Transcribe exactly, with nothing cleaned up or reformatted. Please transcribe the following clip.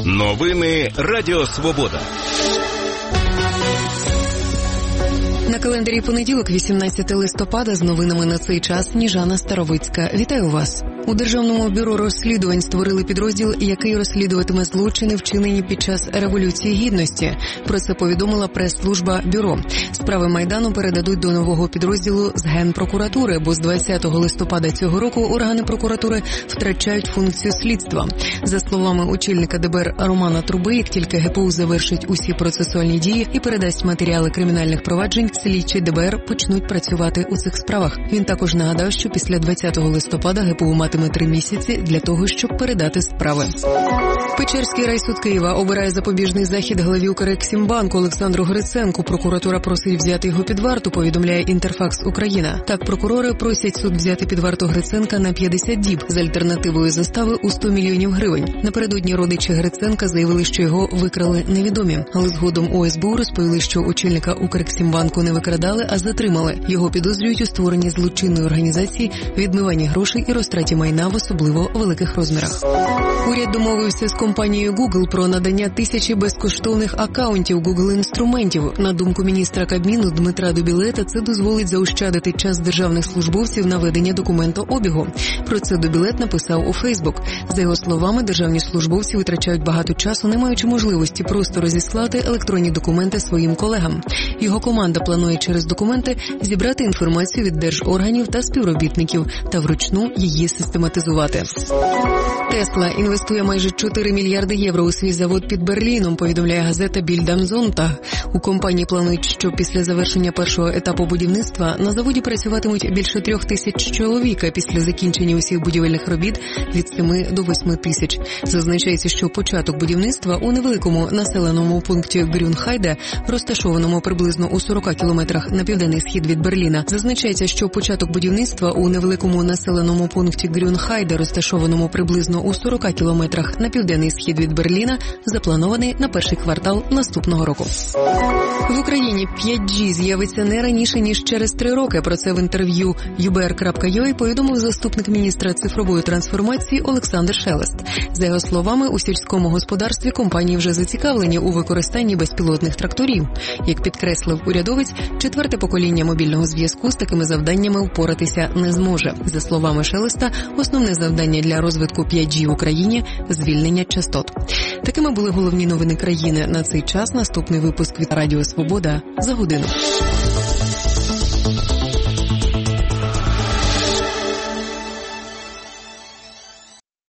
Новини Радіо Свобода. На календарі понеділок, вісімнадцяте листопада, з новинами на цей час Сніжана Старовицька. Вітаю вас. У Державному бюро розслідувань створили підрозділ, який розслідуватиме злочини, вчинені під час Революції Гідності. Про це повідомила прес-служба бюро. Справи Майдану передадуть до нового підрозділу з Генпрокуратури, бо з двадцятого листопада цього року органи прокуратури втрачають функцію слідства. За словами очільника ДБР Романа Труби, як тільки ГПУ завершить усі процесуальні дії і передасть матеріали кримінальних проваджень, слідчі ДБР почнуть працювати у цих справах. Він також нагадав, що після двадцятого листопада ГПУ матиме три місяці для того, щоб передати справи. Печерський райсуд Києва обирає запобіжний захід главі Укрексімбанку Олександру Гриценку. Прокуратура просить взяти його під варту, повідомляє Інтерфакс Україна. Так, прокурори просять суд взяти під варту Гриценка на п'ятдесят діб з альтернативою застави у сто мільйонів гривень. Напередодні родичі Гриценка заявили, що його викрали невідомі. Але згодом у ес бе у розповіли, що очільника Укрексімбанку не викрадали, а затримали. Його підозрюють у створенні злочинної організації, відмиванні грошей і розтраті майна в особливо великих розмірах. Уряд домовився з компанією Google про надання тисячі безкоштовних акаунтів Google-інструментів. На думку міністра Кабміну Дмитра Дубілета, це дозволить заощадити час державних службовців на ведення документообігу. Про це Дубілет написав у Фейсбук. За його словами, державні службовці витрачають багато часу, не маючи можливості просто розіслати електронні документи своїм колегам. Його команда планує через документи зібрати інформацію від держорганів та співробітників та вручну її систематизувати. Тесла інвестує майже чотири мільярди євро у свій завод під Берліном, повідомляє газета Bild am Sonntag. У компанії планують, що після завершення першого етапу будівництва на заводі працюватимуть більше трьох тисяч чоловік, а після закінчення усіх будівельних робіт від семи до восьми тисяч. Зазначається, що початок будівництва у невеликому населеному пункті Грюнхайде, розташованому приблизно у сорока кілометрах на південний схід від Берліна. Зазначається, що початок будівництва у невеликому населеному пункті Грюнхайде, розташованому приблизно у сорока кілометрах на південний схід від Берліна, запланований на перший квартал наступного року. В Україні п'ять джі з'явиться не раніше, ніж через три роки. Про це в інтерв'ю ю бе ер крапка ю а повідомив заступник міністра цифрової трансформації Олександр Шелест. За його словами, у сільському господарстві компанії вже зацікавлені у використанні безпілотних тракторів. Як підкреслив урядовець, четверте покоління мобільного зв'язку з такими завданнями впоратися не зможе. За словами Шелеста, основне завдання для розвитку п'ять джі в Україні – звільнення частот. Такими були головні новини країни на цей час. Наступний випуск від Радіо Свобода за годину.